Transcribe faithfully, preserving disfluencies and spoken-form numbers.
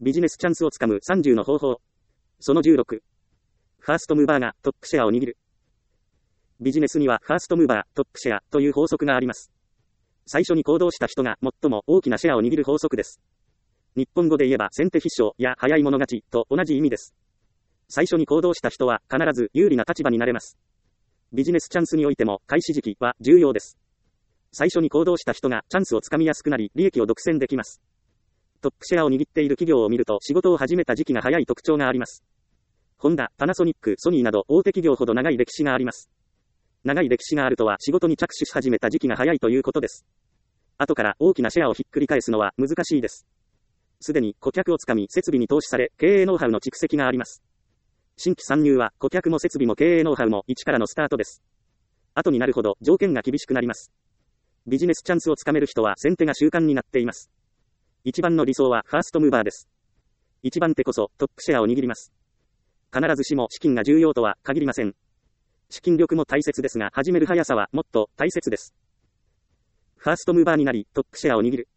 ビジネスチャンスをつかむさんじゅうの方法。そのじゅうろく。ファーストムーバーがトップシェアを握る。ビジネスにはファーストムーバー、トップシェアという法則があります。最初に行動した人が最も大きなシェアを握る法則です。日本語で言えば先手必勝や早い者勝ちと同じ意味です。最初に行動した人は必ず有利な立場になれます。ビジネスチャンスにおいても開始時期は重要です。最初に行動した人がチャンスをつかみやすくなり利益を独占できます。トップシェアを握っている企業を見ると仕事を始めた時期が早い特徴があります。ホンダ、パナソニック、ソニーなど大手企業ほど長い歴史があります。長い歴史があるとは仕事に着手し始めた時期が早いということです。後から大きなシェアをひっくり返すのは難しいです。すでに顧客をつかみ設備に投資され経営ノウハウの蓄積があります。新規参入は顧客も設備も経営ノウハウも一からのスタートです。後になるほど条件が厳しくなります。ビジネスチャンスをつかめる人は先手が習慣になっています。一番の理想はファーストムーバーです。一番手こそトップシェアを握ります。必ずしも資金が重要とは限りません。資金力も大切ですが始める速さはもっと大切です。ファーストムーバーになりトップシェアを握る。